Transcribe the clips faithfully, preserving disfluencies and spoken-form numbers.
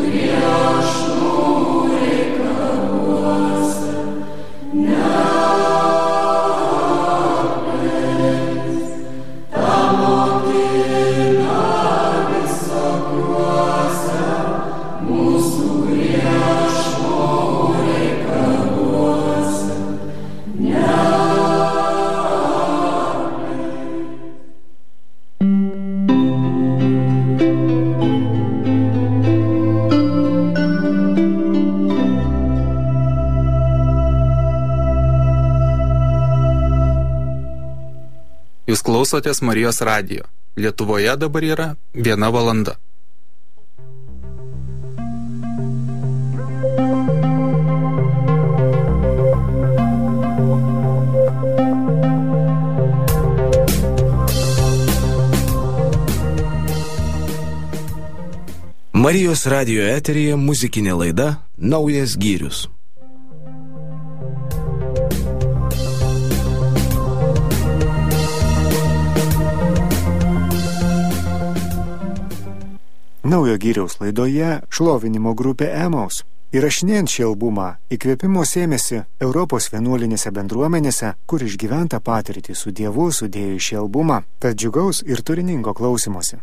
Jūs klausotės Marijos radijo. Lietuvoje dabar yra viena valanda. Marijos radijo eteryje muzikinė laida Naujas gyrius. Naujo gyriaus laidoje šlovinimo grupė Emaus. Įrašinėjant šį albumą, įkvėpimo sėmėsi Europos vienuolinėse bendruomenėse, kur išgyventa patirtį su Dievu sudėjo šį albumą, tad džiugaus ir turiningo klausymosi.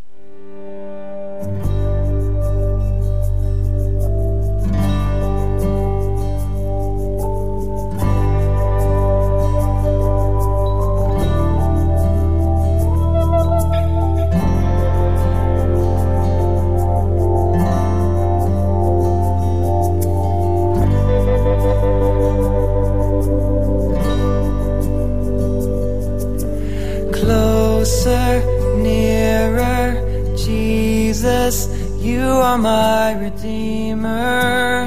You are my Redeemer.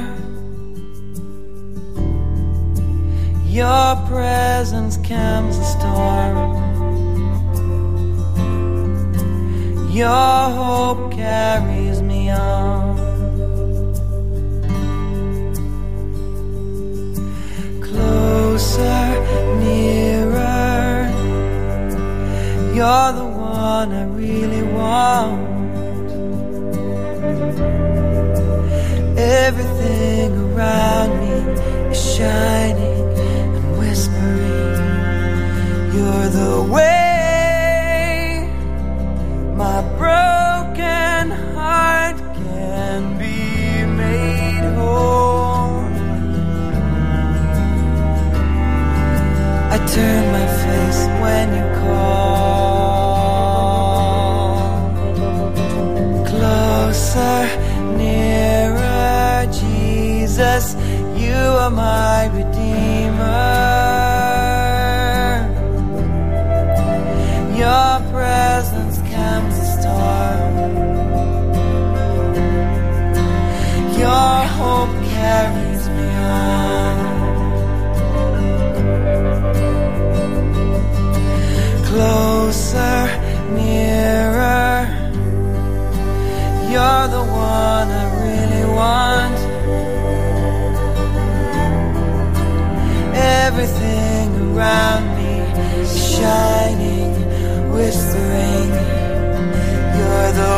Your presence calms the storm. Your hope carries me on. Closer, nearer. You're the one I really want. Everything around me is shining and whispering. You're the way my broken heart can be made whole. I turn my face when you call. Closer, nearer, Jesus, you are my Redeemer. Your presence calms the storm. Your hope carries me on. Closer, nearer. You're the one I really want. Everything around me is shining, whispering. You're the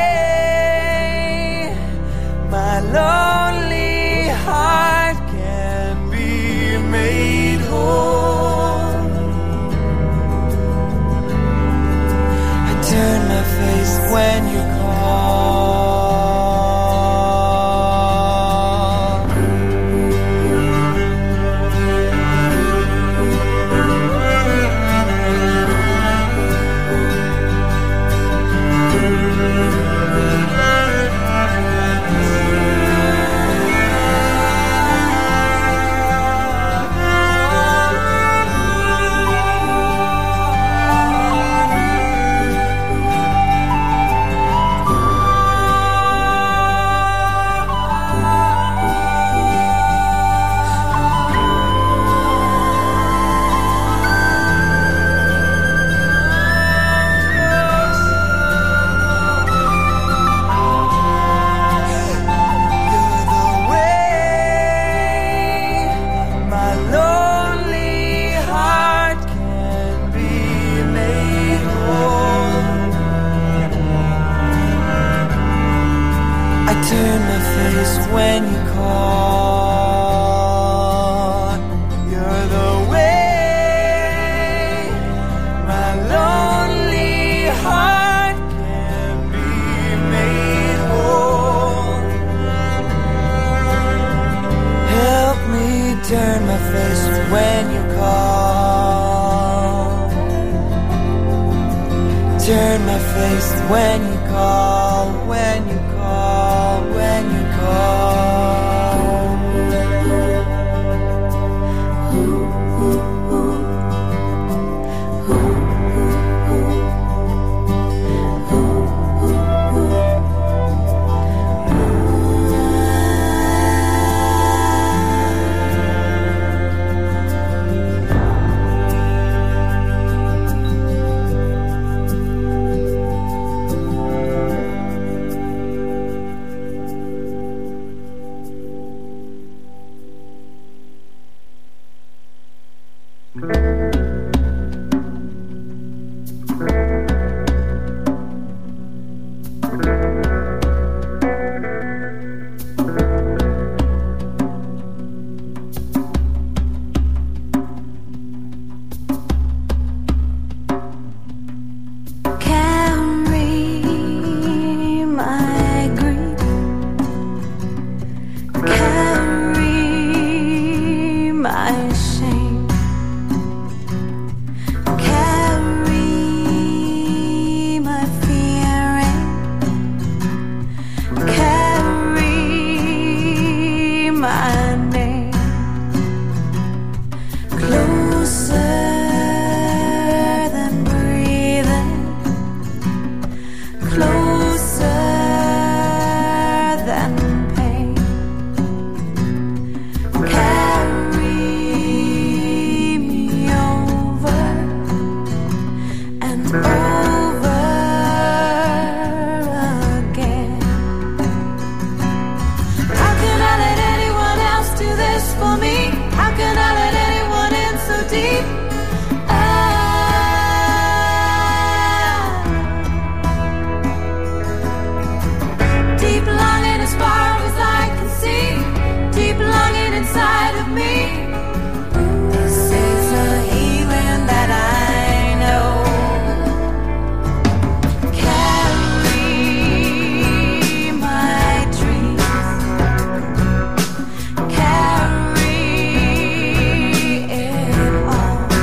way my lonely heart can be made whole. I turn my face when you call. turn my face when you call. You're the way my lonely heart can be made whole. Help me turn my face when you call. Turn my face when you call, when you call, when you call. Carry it all.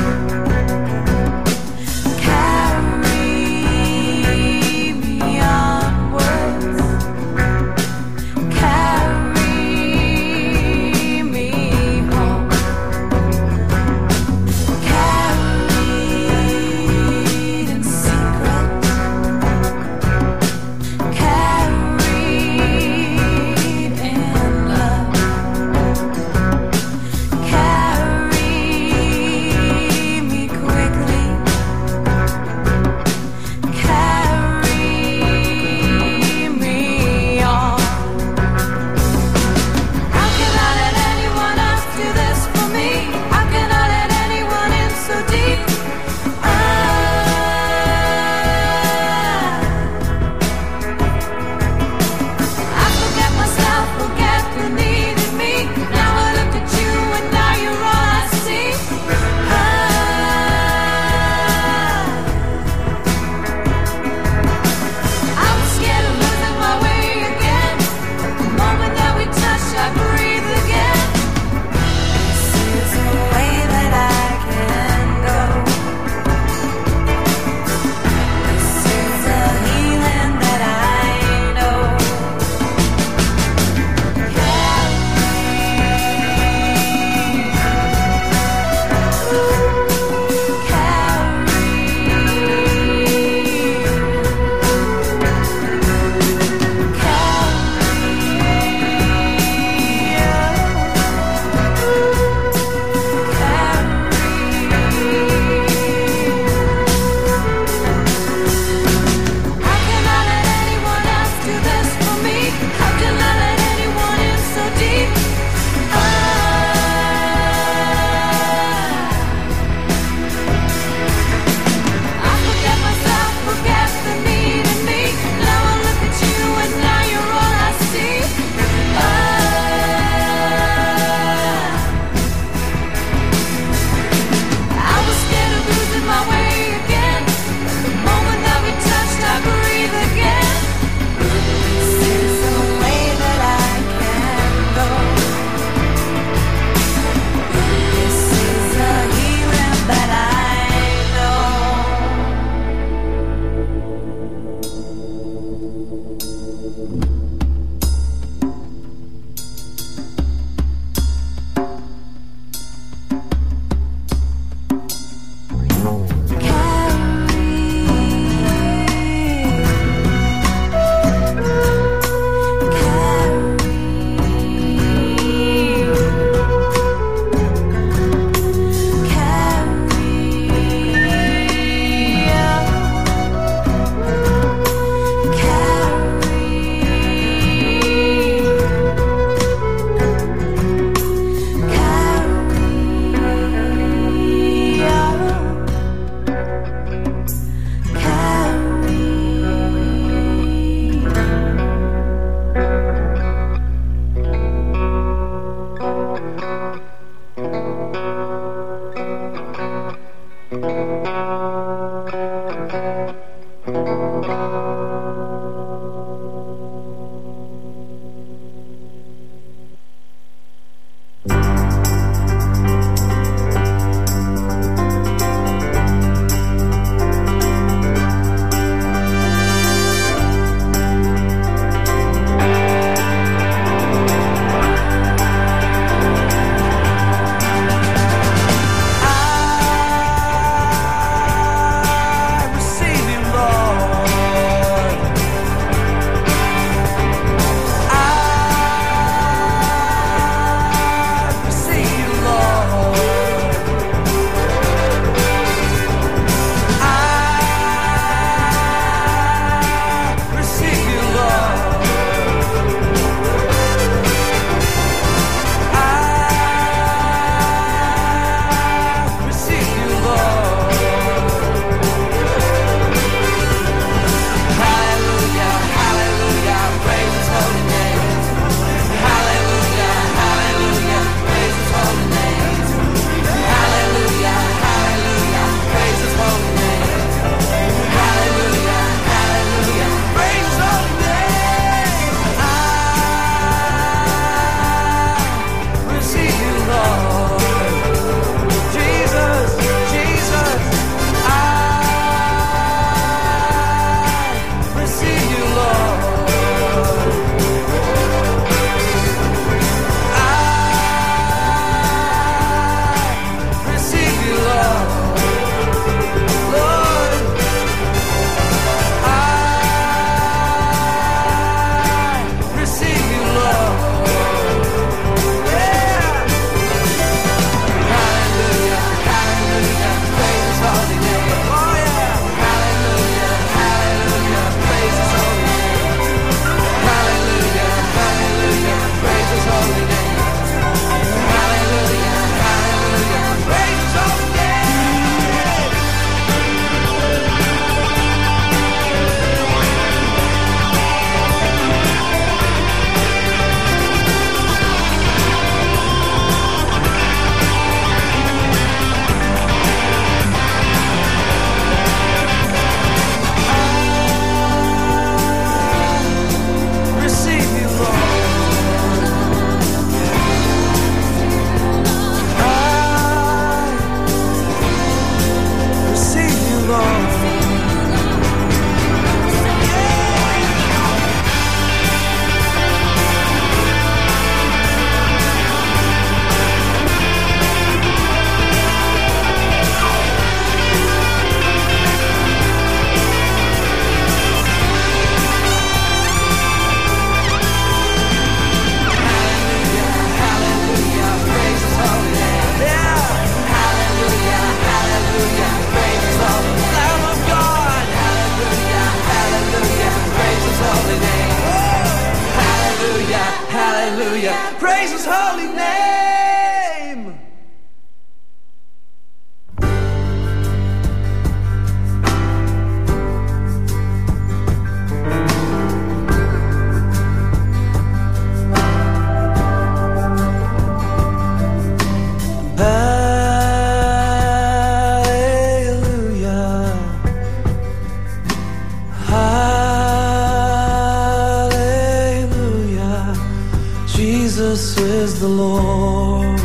hallelujah. Praise his holy name. Jesus is the Lord.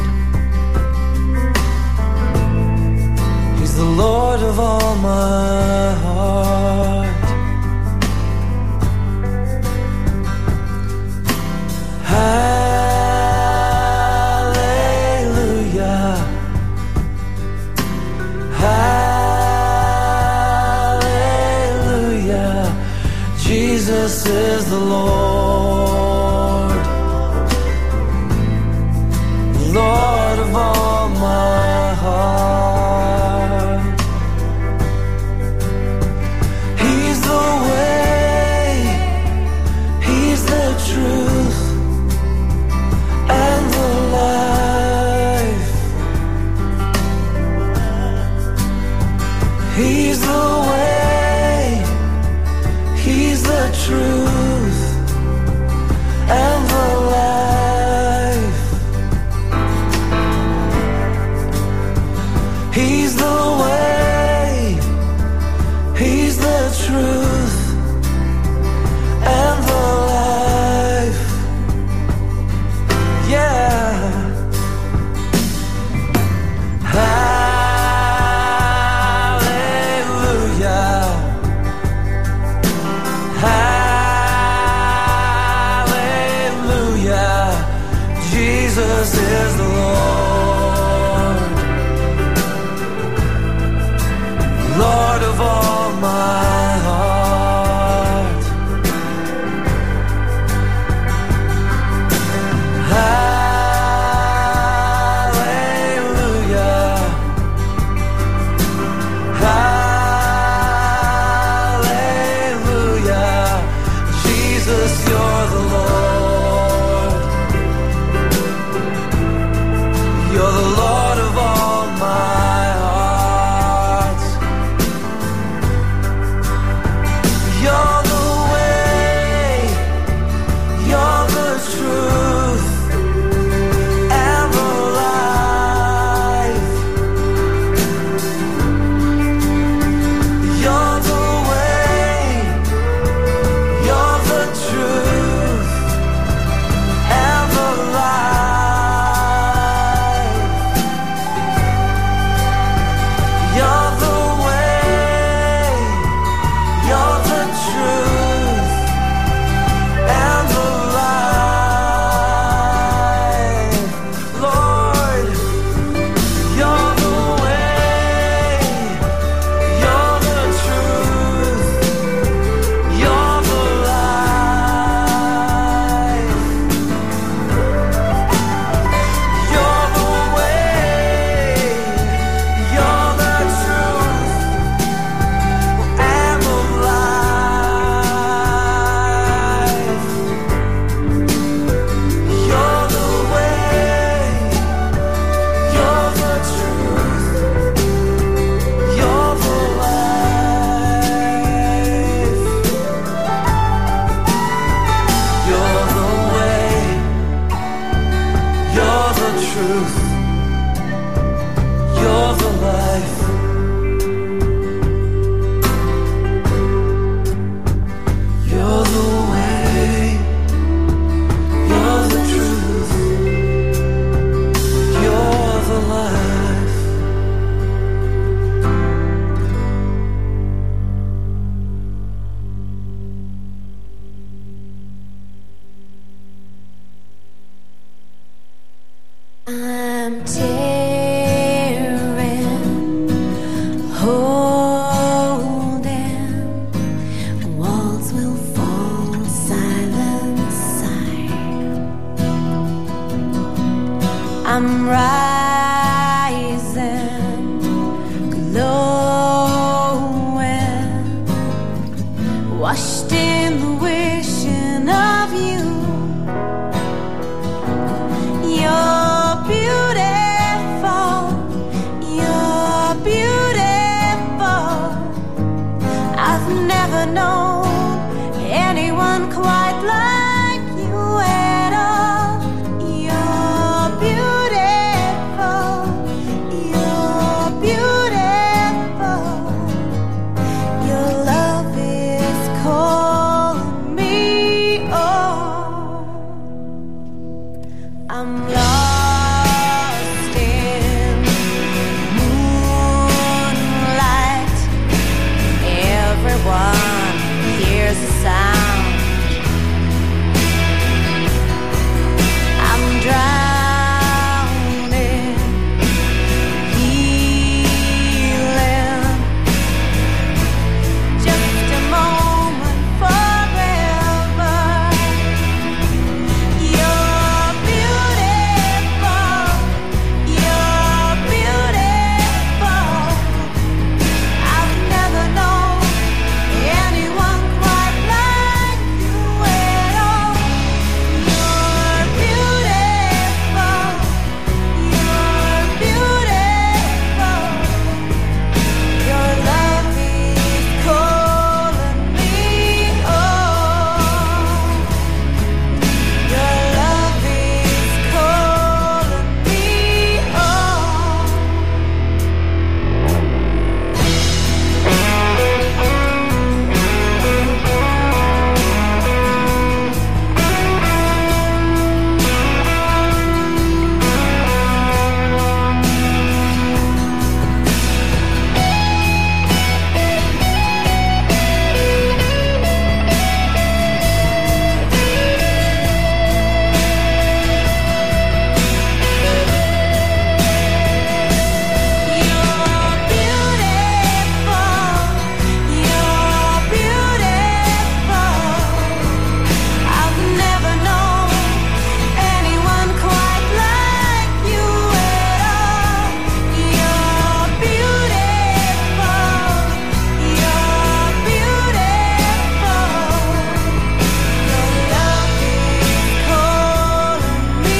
He's the Lord of all my heart. Hallelujah. Hallelujah. Jesus is the Lord. Lord of all my heart. He's the way, he's the truth, and the life. He's the way, he's the truth, and the life. He's the way, he's the truth, and the life. Yeah. Hallelujah. Hallelujah. Jesus is the Lord. Lord of all my heart. Hallelujah. Hallelujah. Jesus, you're the Lord. You're the Lord of all my heart. You're the way, you're the truth, and the life. You're the way, you're the truth, and the life. You're the way, you're the truth, and the life. Lord, you're the way, you're the truth, you're the life. You're the way, you're the truth, and the life. You're the way, you're the truth, you're the life. You're the way, you're the truth, you're the life. You're the way, you're the truth, you're the life. I'm tearing, holding, walls will fall, silent sigh. I'm rising, glowing, washed in the wishing of you. I'm lost in moonlight. Everyone hears the sound. I'm drowning, healing. Just a moment forever. You're beautiful. You're beautiful. I've never known anyone quite like you at all. You're beautiful. You're beautiful. Your love is calling me home. Your love is calling me home. You're beautiful. You're beautiful. I've never known anyone quite like you at all. You're beautiful. You're beautiful. Your love is calling me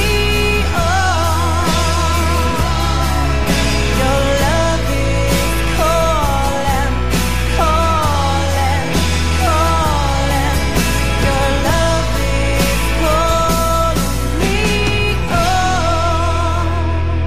home. Your love is calling, calling, calling. Your love is calling me home.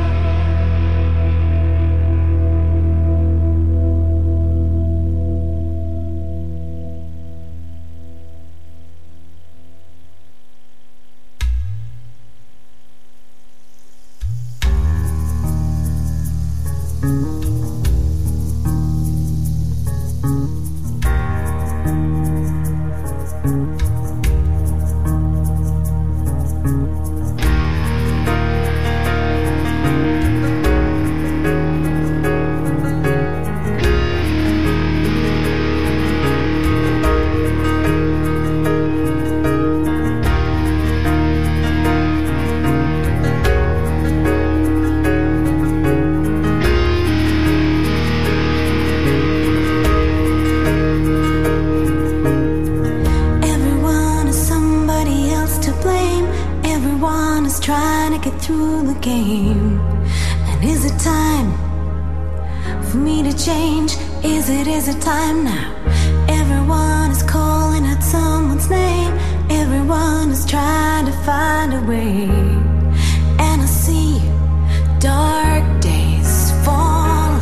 Everyone is somebody else to blame. Everyone is trying to get through the game. And is it time for me to change? Is it, is it time now? Everyone is calling out someone's name. Everyone is trying to find a way. And I see dark days falling.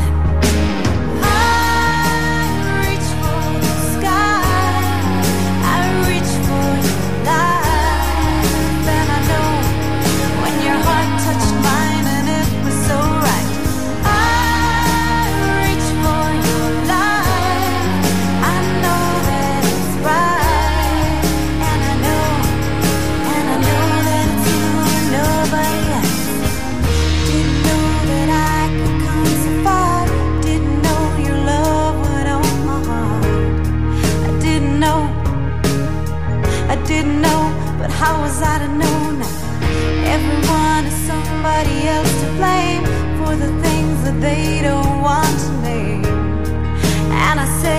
I reach for the sky. I reach for your life. And I know when your heart touched mine and it was so right. I reach for your life. I know that it's right. And I know, and I know that it's you and nobody else. Didn't know that I could come so far. Didn't know your love would own my heart. I didn't know, I didn't know, but how was I to know now? Everyone is somebody else to blame for the things that they don't want to name. And I say,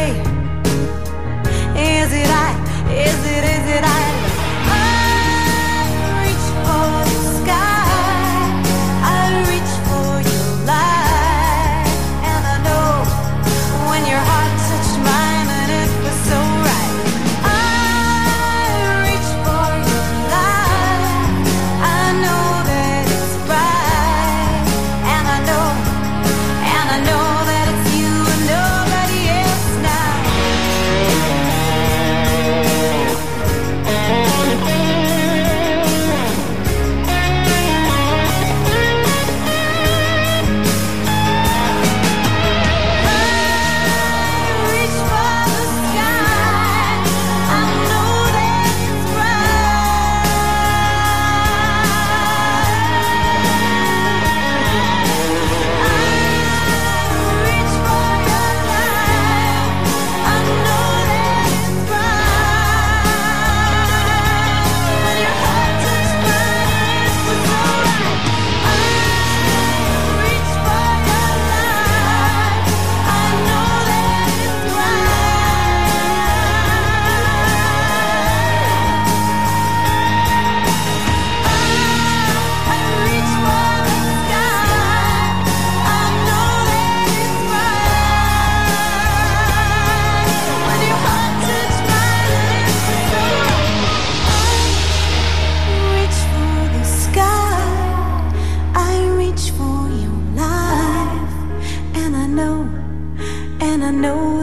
is it I? Is it, is it I? I reach for the sky. I reach for your light. And I know when your heart touched mine and it was so right. I reach for your light. I know that it's right. And I know, and I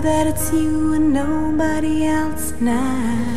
that it's you and nobody else now.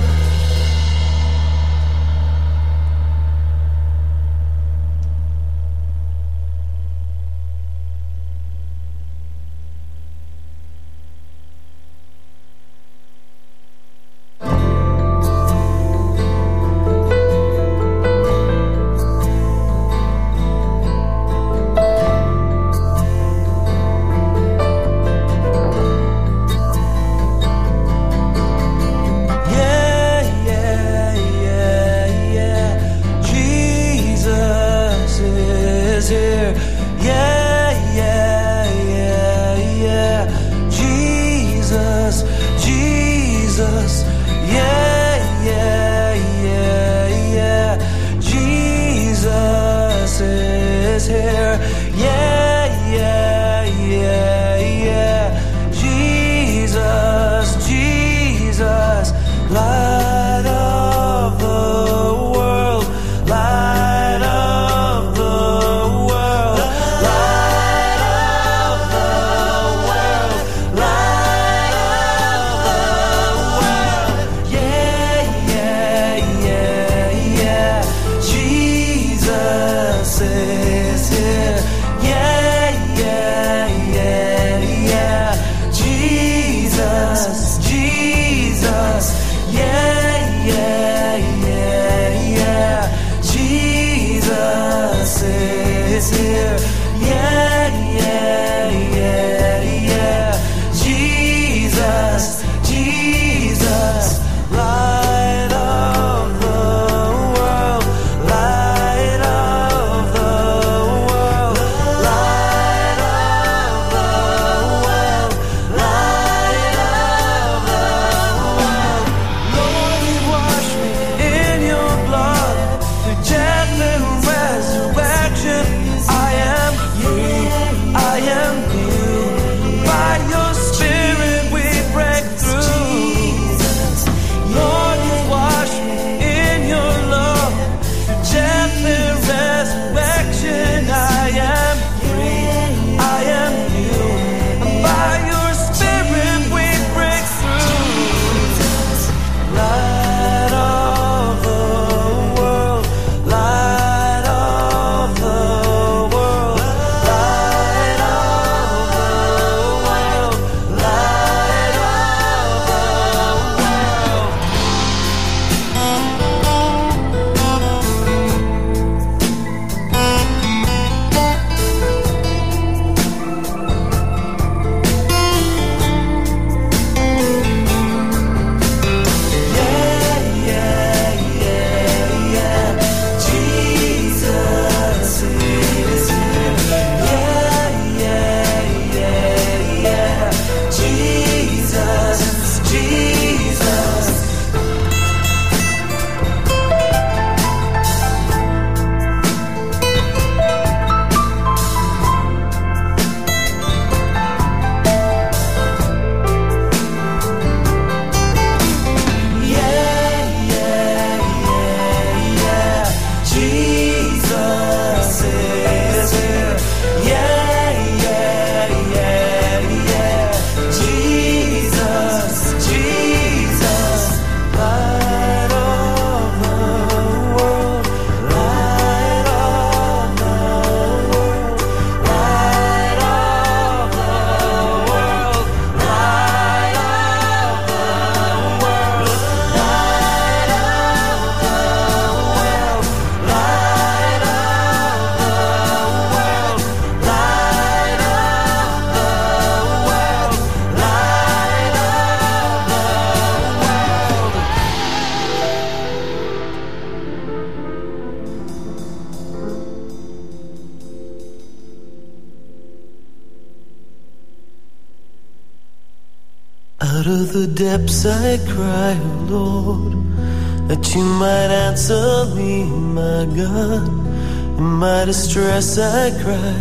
Out of the depths I cry, oh Lord, that you might answer me, my God. In my distress I cry,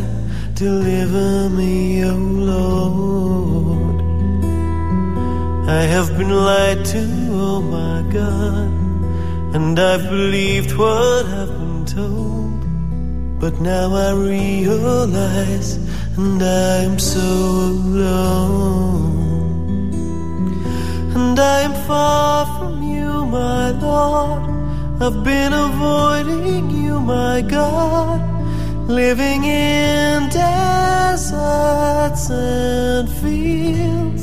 deliver me, oh Lord. I have been lied to, oh my God, and I've believed what I've been told. But now I realize, and I am so alone. and I am far from you, my Lord. I've been avoiding you, my God, living in deserts and fields.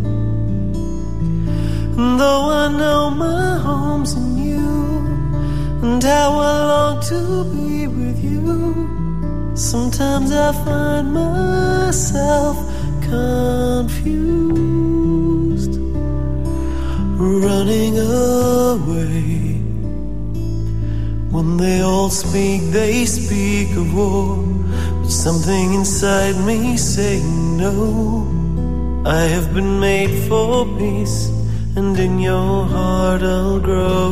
And though I know my home's in you, and how I long to be with you, sometimes I find myself confused, running away. When they all speak, they speak of war, but something inside me saying no. I have been made for peace, and in your heart I'll grow.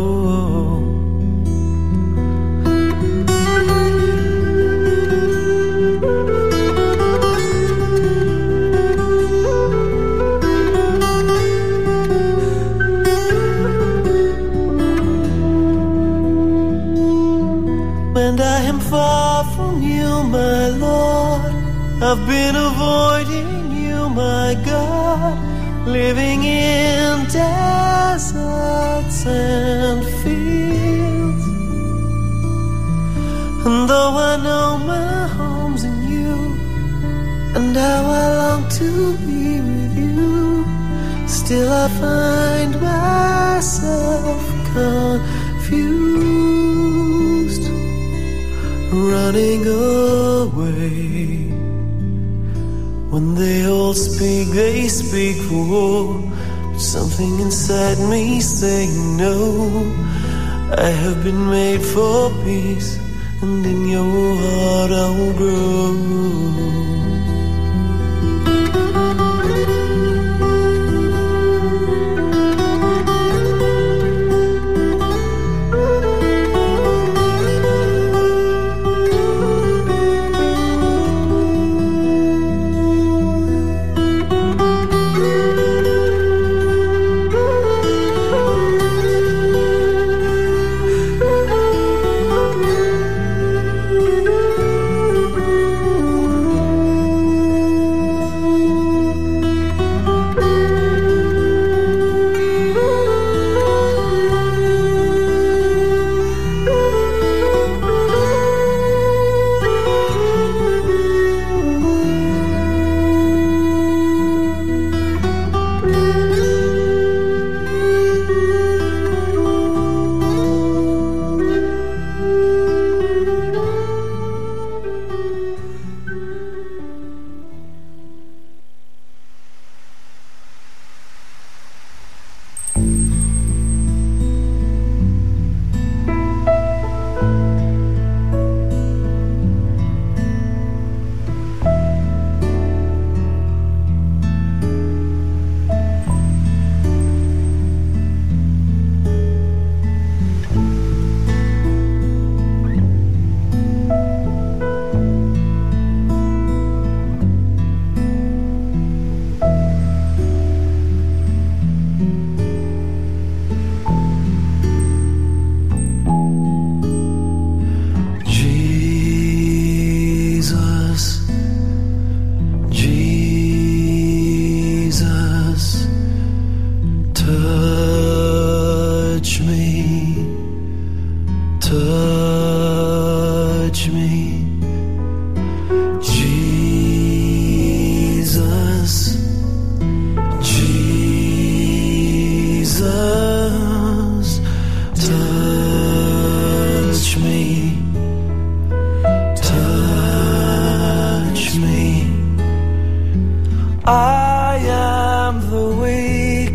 And I am far from you, my Lord. I've been avoiding you, my God, living in deserts and fields. And though I know my home's in you, and how I long to be with you, still I find myself confused, running away. When they all speak, they speak for war, but something inside me saying no. I have been made for peace, and in your heart I will grow. I am the weak,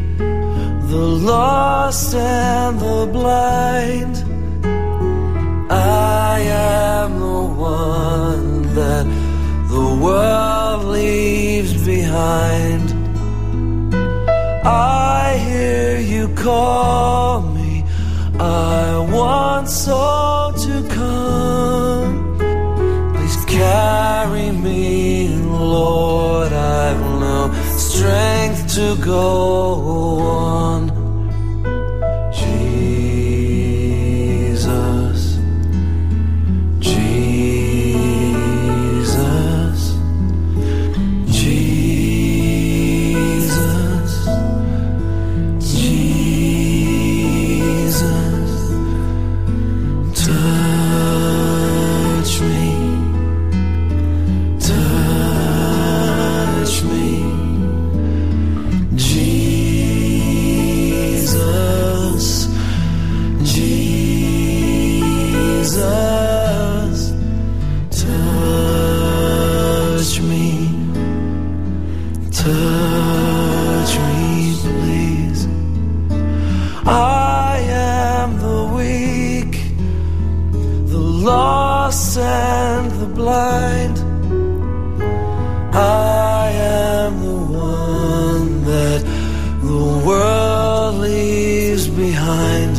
the lost and the blind. I am the one that the world leaves behind. I hear you call me, I want so to come. Please carry me, Lord, I've no strength to go on. Jesus, Jesus, Jesus, lost and the blind. I am the one that the world leaves behind.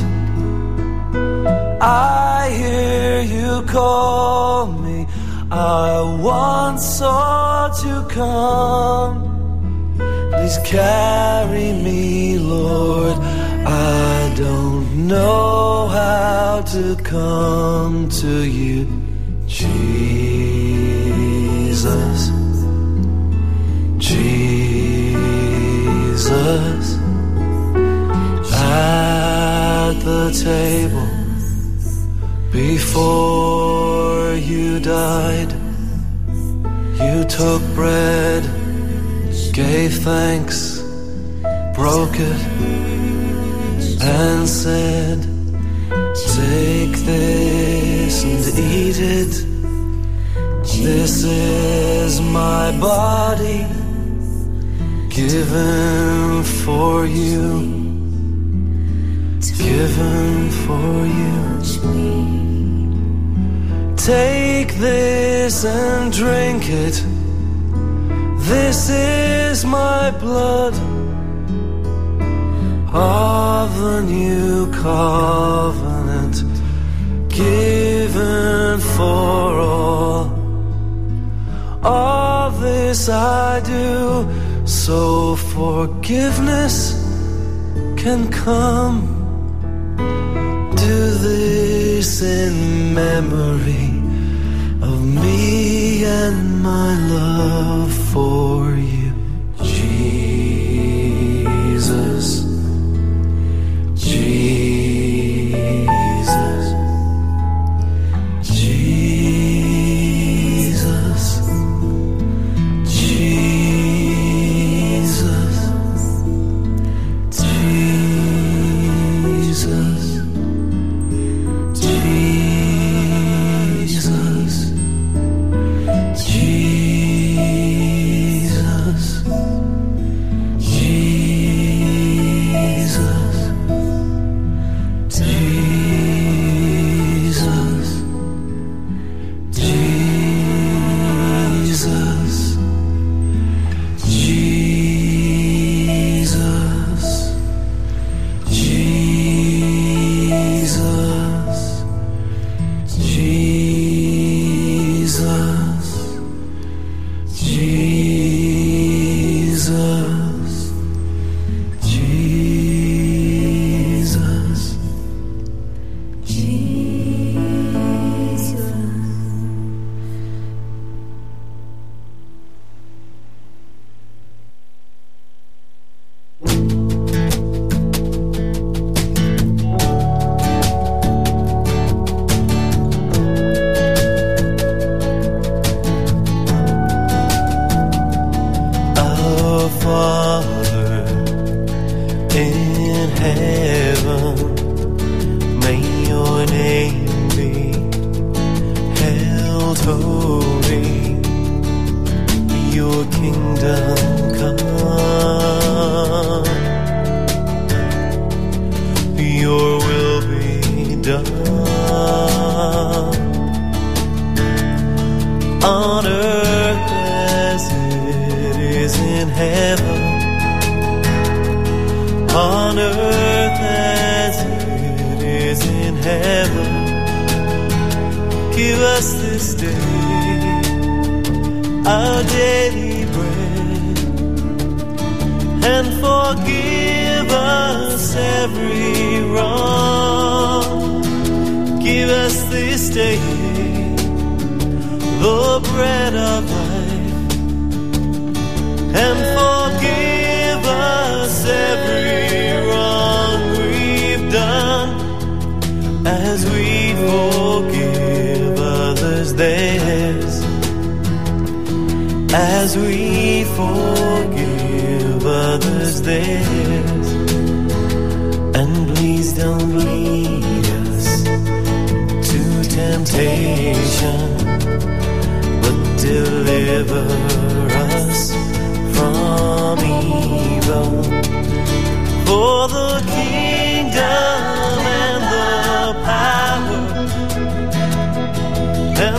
I hear you call me, I want so to come. Please carry me, Lord, I don't know how to come to you, Jesus, Jesus. At the table before you died, you took bread, gave thanks, broke it, and said, take this and eat it. This is my body given for you, given for you. Take this and drink it. This is my blood of the new covenant, given for all. All this I do so forgiveness can come. Do this in memory of me and my love for you, Jesus, Jesus, Jesus, Jesus, Jesus, Jesus, Jesus, as we forgive others theirs. And please don't lead us to temptation, but deliver us from evil. For the kingdom and the power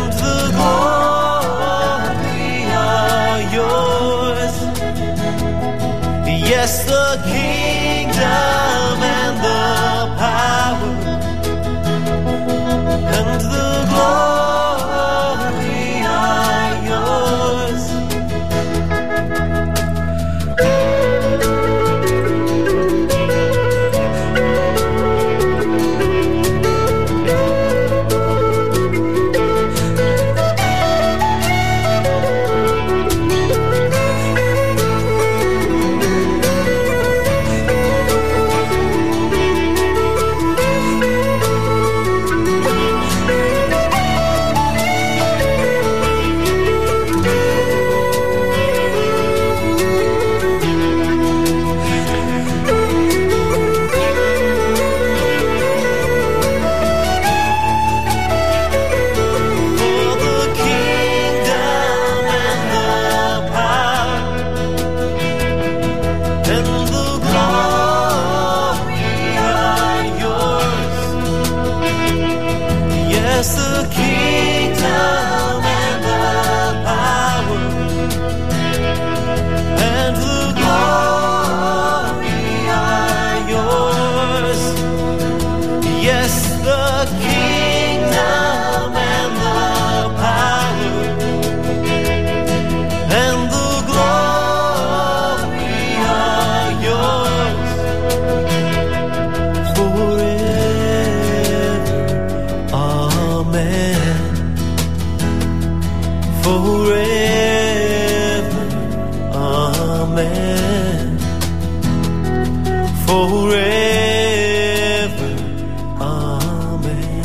forever. Amen. Forever. Amen.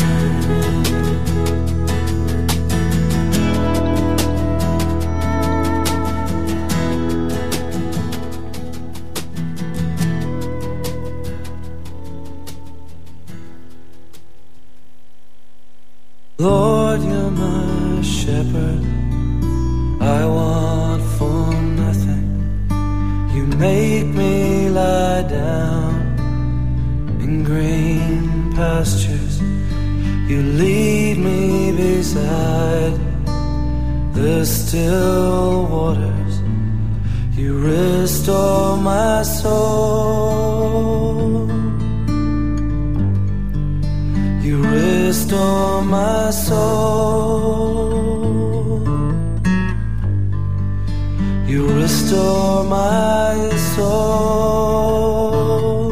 Lord, you're my shepherd, I want for nothing. You make me lie down in green pastures. You lead me beside the still waters. You restore my soul. You restore my soul. You restore my soul.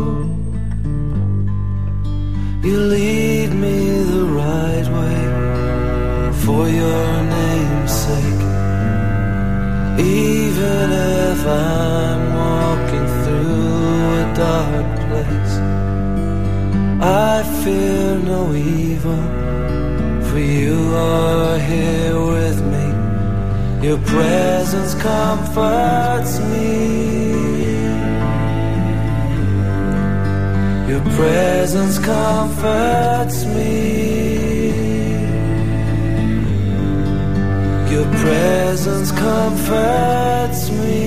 You lead me the right way for your name's sake. Even if I'm walking through a dark place, I fear no evil, for you are here with me. Your presence comforts me. Your presence comforts me. Your presence comforts me.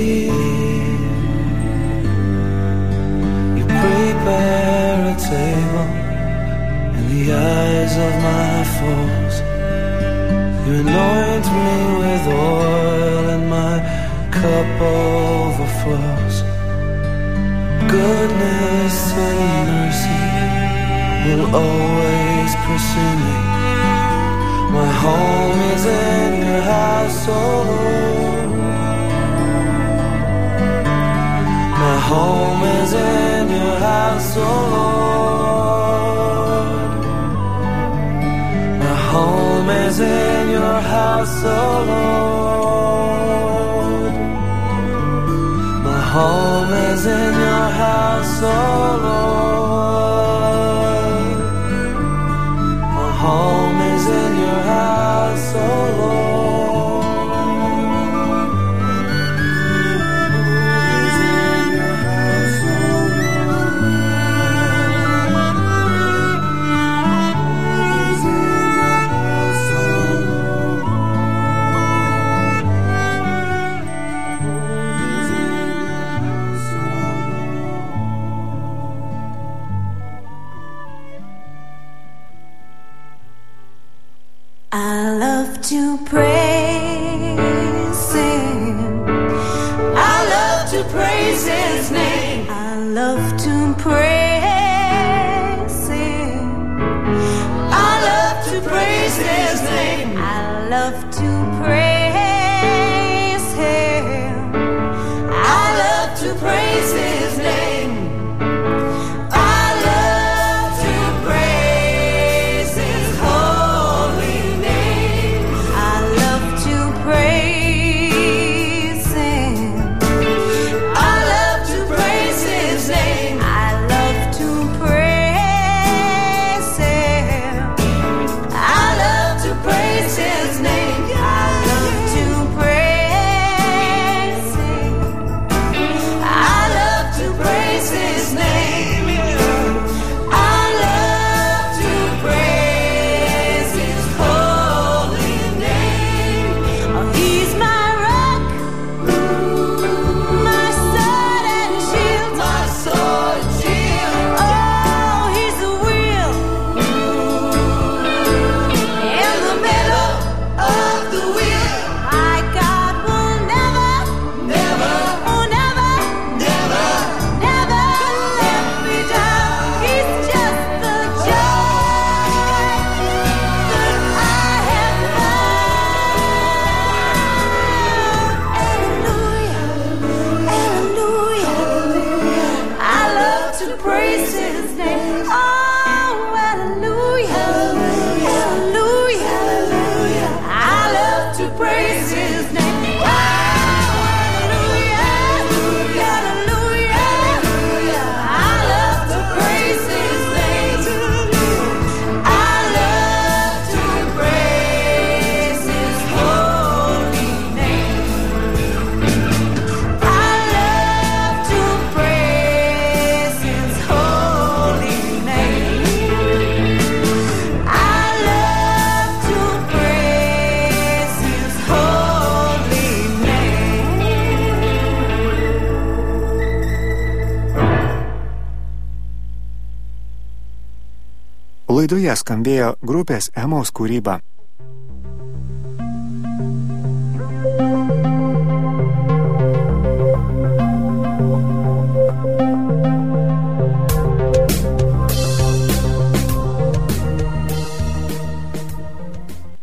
You prepare a table in the eyes of my foes. You anoint me with oil and my cup overflows. Goodness and mercy will always pursue me. My home is in your house, oh Lord. My home is in your house, oh Lord. My home is in your house, oh Lord. My home is in your house, oh Lord. My home is in your house, oh Lord. I love to praise Him. I love to praise His name. I love to praise Him. I love to praise His name. I love to praise Him. I love to praise His name. I love Laidoje skambėjo grupės Emaus kūryba.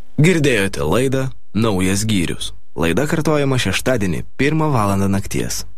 Girdėjote laidą Naujas gyrius. Laida kartojama šeštadienį pirmą valandą nakties.